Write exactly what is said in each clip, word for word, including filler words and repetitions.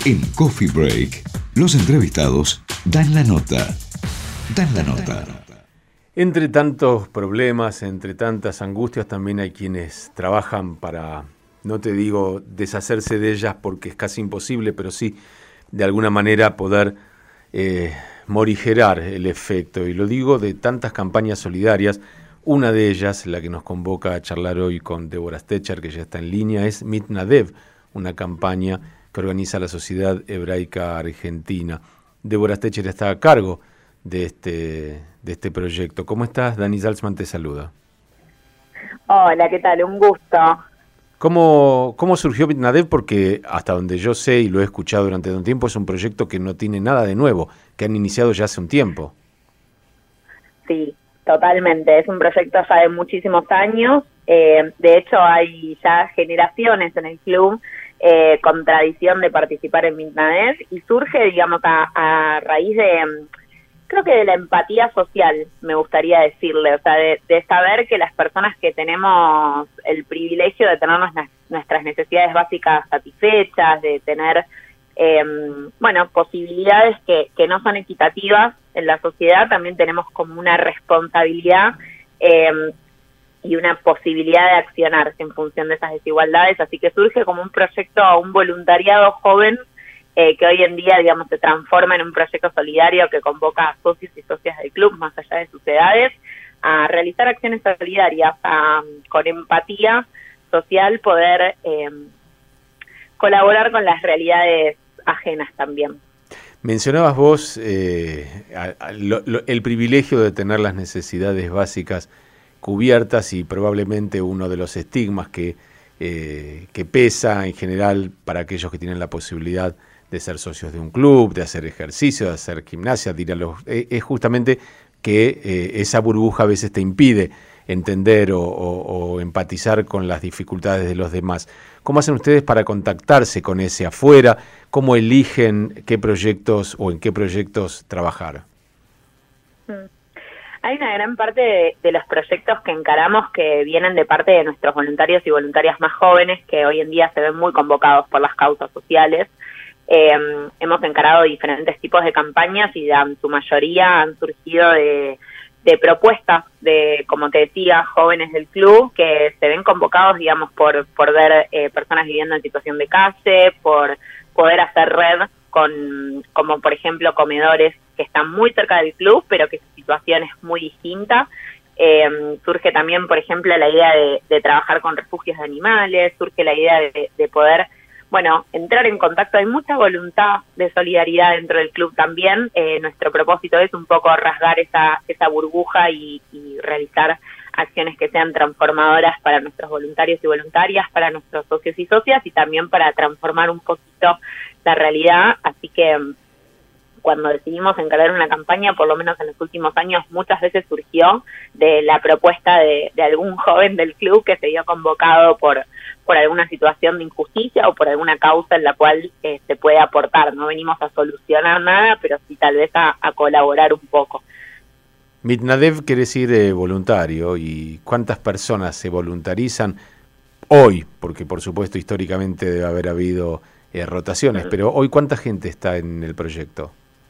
En Coffee Break, los entrevistados dan la nota. Dan la nota. Entre tantos problemas, entre tantas angustias, también hay quienes trabajan para, no te digo deshacerse de ellas porque es casi imposible, pero sí de alguna manera poder eh, morigerar el efecto. Y lo digo de tantas campañas solidarias. Una de ellas, la que nos convoca a charlar hoy con Deborah Stecher, que ya está en línea, es Mitnadev, una campaña que organiza la Sociedad Hebraica Argentina. Deborah Stecher está a cargo de este, de este proyecto. ¿Cómo estás? Dani Salzman te saluda. Hola, ¿qué tal? Un gusto. ¿Cómo, cómo surgió Mitnadev? Porque hasta donde yo sé y lo he escuchado durante un tiempo, es un proyecto que no tiene nada de nuevo, que han iniciado ya hace un tiempo. Sí, totalmente. Es un proyecto ya de muchísimos años. Eh, de hecho, hay ya generaciones en el club eh, con tradición de participar en Mitnadev y surge, digamos, a, a raíz de, creo que de la empatía social, me gustaría decirle, o sea, de, de saber que las personas que tenemos el privilegio de tener nuestras, nuestras necesidades básicas satisfechas, de tener, eh, bueno, posibilidades que, que no son equitativas en la sociedad, también tenemos como una responsabilidad eh, y una posibilidad de accionar en función de esas desigualdades, así que surge como un proyecto, un voluntariado joven eh, que hoy en día, digamos, se transforma en un proyecto solidario que convoca a socios y socias del club, más allá de sus edades, a realizar acciones solidarias, a, con empatía social, poder eh, colaborar con las realidades ajenas también. Mencionabas vos eh, a, a, lo, lo, el privilegio de tener las necesidades básicas cubiertas y probablemente uno de los estigmas que, eh, que pesa en general para aquellos que tienen la posibilidad de ser socios de un club, de hacer ejercicio, de hacer gimnasia, de ir a los, eh, es justamente que eh, esa burbuja a veces te impide entender o, o, o empatizar con las dificultades de los demás. ¿Cómo hacen ustedes para contactarse con ese afuera? ¿Cómo eligen qué proyectos o en qué proyectos trabajar? Mm. Hay una gran parte de, de los proyectos que encaramos que vienen de parte de nuestros voluntarios y voluntarias más jóvenes, que hoy en día se ven muy convocados por las causas sociales. Eh, hemos encarado diferentes tipos de campañas y en su mayoría han surgido de, de propuestas de, como te decía, jóvenes del club que se ven convocados, digamos, por, por ver eh, personas viviendo en situación de calle, por poder hacer red con, como por ejemplo, comedores que están muy cerca del club, pero que su situación es muy distinta. Eh, surge también, por ejemplo, la idea de, de trabajar con refugios de animales, surge la idea de, de poder, bueno, entrar en contacto. Hay mucha voluntad de solidaridad dentro del club también. Eh, nuestro propósito es un poco rasgar esa, esa burbuja y, y realizar acciones que sean transformadoras para nuestros voluntarios y voluntarias, para nuestros socios y socias, y también para transformar un poquito la realidad. Así que cuando decidimos encarar una campaña, por lo menos en los últimos años, muchas veces surgió de la propuesta de, de algún joven del club que se vio convocado por, por alguna situación de injusticia o por alguna causa en la cual eh, se puede aportar. No venimos a solucionar nada, pero sí tal vez a, a colaborar un poco. Mitnadev quiere decir eh, voluntario, y ¿cuántas personas se voluntarizan hoy? Porque por supuesto históricamente debe haber habido eh, rotaciones, pero hoy ¿cuánta gente está en el proyecto?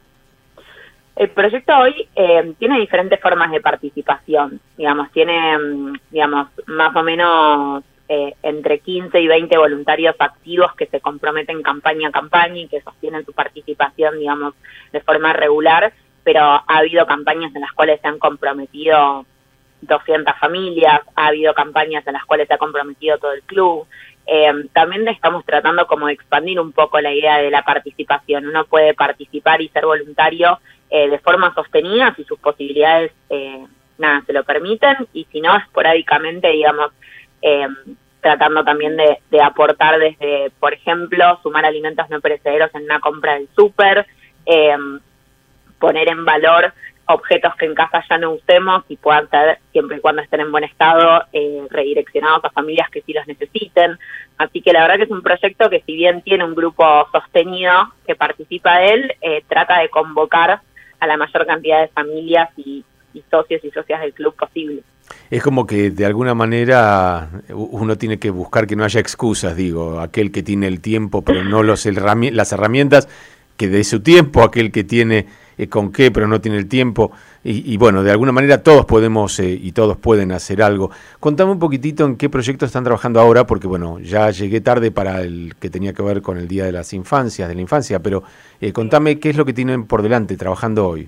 El proyecto hoy eh, tiene diferentes formas de participación, digamos, tiene, digamos, más o menos eh, entre quince y veinte voluntarios activos que se comprometen campaña a campaña y que sostienen su participación, digamos, de forma regular, pero ha habido campañas en las cuales se han comprometido doscientas familias, ha habido campañas en las cuales se ha comprometido todo el club. Eh, también estamos tratando como de expandir un poco la idea de la participación. Uno puede participar y ser voluntario eh, de forma sostenida si sus posibilidades eh, nada se lo permiten, y si no, esporádicamente, digamos, eh, tratando también de, de aportar desde, por ejemplo, sumar alimentos no perecederos en una compra del súper, eh, poner en valor objetos que en casa ya no usemos y puedan ser, siempre y cuando estén en buen estado, eh, redireccionados a familias que sí los necesiten. Así que la verdad que es un proyecto que, si bien tiene un grupo sostenido que participa de él, eh, trata de convocar a la mayor cantidad de familias y, y socios y socias del club posible. Es como que de alguna manera uno tiene que buscar que no haya excusas, digo, aquel que tiene el tiempo pero no los herrami- las herramientas, que dé su tiempo, aquel que tiene eh, con qué pero no tiene el tiempo, y, y bueno, de alguna manera todos podemos eh, y todos pueden hacer algo. Contame un poquitito en qué proyectos están trabajando ahora, porque bueno, ya llegué tarde para el que tenía que ver con el Día de las Infancias, de la Infancia, pero eh, contame qué es lo que tienen por delante trabajando hoy.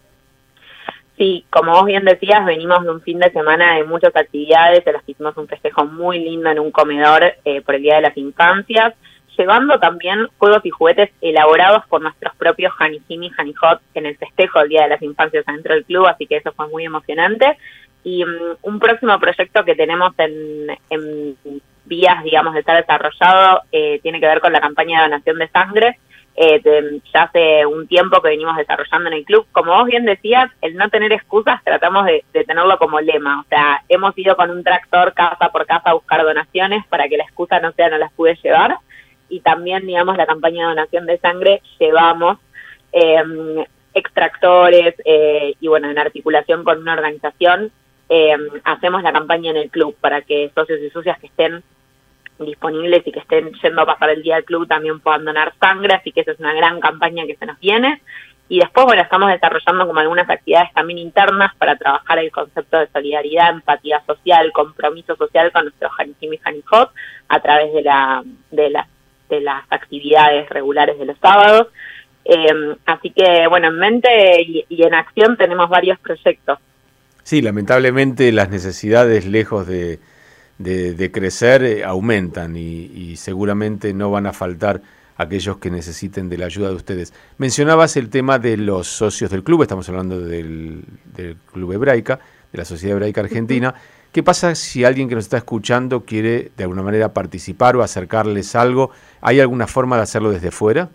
Sí, como vos bien decías, venimos de un fin de semana de muchas actividades, en las que hicimos un festejo muy lindo en un comedor eh, por el Día de las Infancias, llevando también juegos y juguetes elaborados por nuestros propios Hanijimi y Hanihot en el festejo del Día de las Infancias adentro del club, así que eso fue muy emocionante. Y um, un próximo proyecto que tenemos en, en vías, digamos, de estar desarrollado, eh, tiene que ver con la campaña de donación de sangre. Eh, de, ya hace un tiempo que venimos desarrollando en el club. Como vos bien decías, el no tener excusas tratamos de, de tenerlo como lema. O sea, hemos ido con un tractor casa por casa a buscar donaciones para que la excusa no sea no las pude llevar. Y también, digamos, la campaña de donación de sangre llevamos eh, extractores eh, y, bueno, en articulación con una organización, eh, hacemos la campaña en el club para que socios y socias que estén disponibles y que estén yendo a pasar el día del club también puedan donar sangre, así que esa es una gran campaña que se nos viene. Y después, bueno, estamos desarrollando como algunas actividades también internas para trabajar el concepto de solidaridad, empatía social, compromiso social con nuestros Hanijimi y Hanihot a través de la de las de las actividades regulares de los sábados. Eh, así que, bueno, en mente y, y en acción tenemos varios proyectos. Sí, lamentablemente las necesidades, lejos de De, de crecer, eh, aumentan y, y seguramente no van a faltar aquellos que necesiten de la ayuda de ustedes. Mencionabas el tema de los socios del club, estamos hablando del, del Club Hebraica, de la Sociedad Hebraica Argentina. Uh-huh. ¿Qué pasa si alguien que nos está escuchando quiere de alguna manera participar o acercarles algo? ¿Hay alguna forma de hacerlo desde fuera?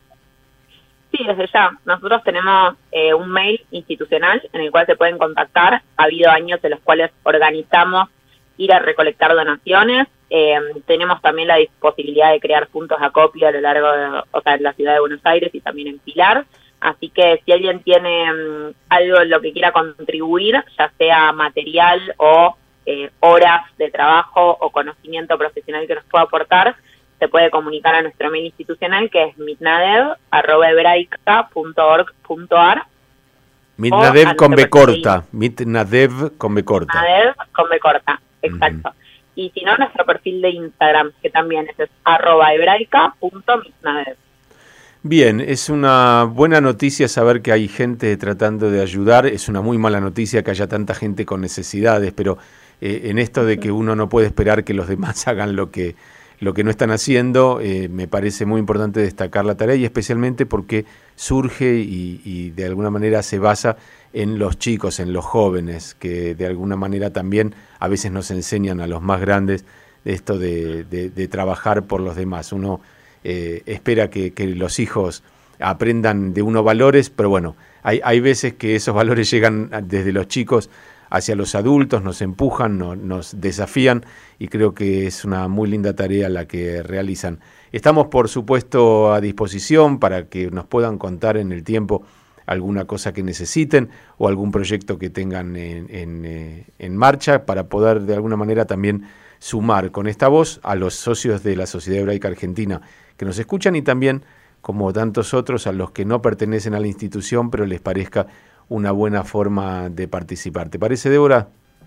Sí, desde ya. Nosotros tenemos eh, un mail institucional en el cual se pueden contactar. Ha habido años en los cuales organizamos ir a recolectar donaciones. Eh, tenemos también la posibilidad de crear puntos de acopio a lo largo de, o sea, en la ciudad de Buenos Aires y también en Pilar. Así que si alguien tiene um, algo en lo que quiera contribuir, ya sea material o eh, horas de trabajo o conocimiento profesional que nos pueda aportar, se puede comunicar a nuestro mail institucional, que es mitnadev arroba hebraica punto org punto ar. Mitnadev con B corta. Mitnadev con B corta. Mitnadev con B corta. Exacto. Uh-huh. Y si no, nuestro perfil de Instagram, que también es, es arroba hebraica punto mitnadev. Bien, es una buena noticia saber que hay gente tratando de ayudar. Es una muy mala noticia que haya tanta gente con necesidades, pero eh, en esto de que uno no puede esperar que los demás hagan lo que, lo que no están haciendo, eh, me parece muy importante destacar la tarea, y especialmente porque surge y, y de alguna manera se basa en los chicos, en los jóvenes, que de alguna manera también a veces nos enseñan a los más grandes esto de, de, de trabajar por los demás. Uno eh, espera que, que los hijos aprendan de uno valores, pero bueno, hay, hay veces que esos valores llegan desde los chicos hacia los adultos, nos empujan, no, nos desafían, y creo que es una muy linda tarea la que realizan. Estamos, por supuesto, a disposición para que nos puedan contar en el tiempo alguna cosa que necesiten o algún proyecto que tengan en, en, eh, en marcha, para poder de alguna manera también sumar con esta voz a los socios de la Sociedad Hebraica Argentina que nos escuchan, y también, como tantos otros, a los que no pertenecen a la institución pero les parezca una buena forma de participar. ¿Te parece, Débora?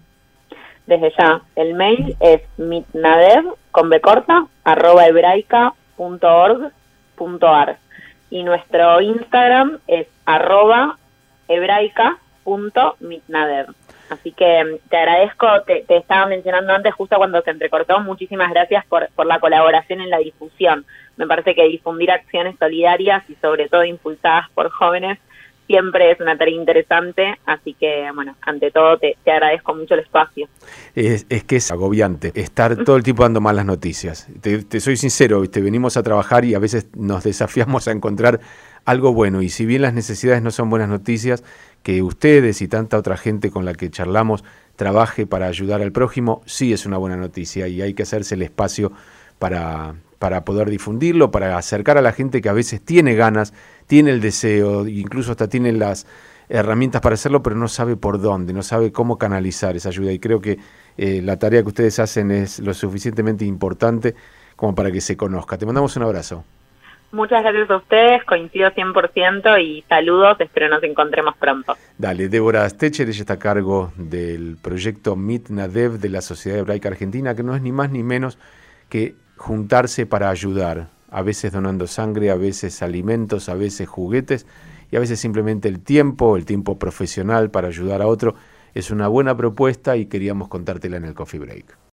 Desde ya. El mail es mitnadev con b corta arroba hebraica punto org punto ar y nuestro Instagram es arroba hebraica punto mitnadev. Así que te agradezco, te, te estaba mencionando antes, justo cuando se entrecortó, muchísimas gracias por, por la colaboración en la difusión. Me parece que difundir acciones solidarias y sobre todo impulsadas por jóvenes siempre es una tarea interesante, así que, bueno, ante todo te, te agradezco mucho el espacio. Es, es que es agobiante estar todo el tiempo dando malas noticias. Te, te soy sincero, ¿viste? Venimos a trabajar y a veces nos desafiamos a encontrar algo bueno, y si bien las necesidades no son buenas noticias, que ustedes y tanta otra gente con la que charlamos trabaje para ayudar al prójimo, sí es una buena noticia, y hay que hacerse el espacio para, para poder difundirlo, para acercar a la gente que a veces tiene ganas, tiene el deseo, incluso hasta tiene las, herramientas para hacerlo, pero no sabe por dónde, no sabe cómo canalizar esa ayuda. Y creo que eh, la tarea que ustedes hacen es lo suficientemente importante como para que se conozca. Te mandamos un abrazo. Muchas gracias a ustedes, coincido cien por ciento y saludos, espero nos encontremos pronto. Dale, Débora Stecher, ella está a cargo del proyecto MIT-NADEV de la Sociedad Hebraica Argentina, que no es ni más ni menos que juntarse para ayudar, a veces donando sangre, a veces alimentos, a veces juguetes, y a veces simplemente el tiempo, el tiempo profesional para ayudar a otro. Es una buena propuesta y queríamos contártela en el Coffee Break.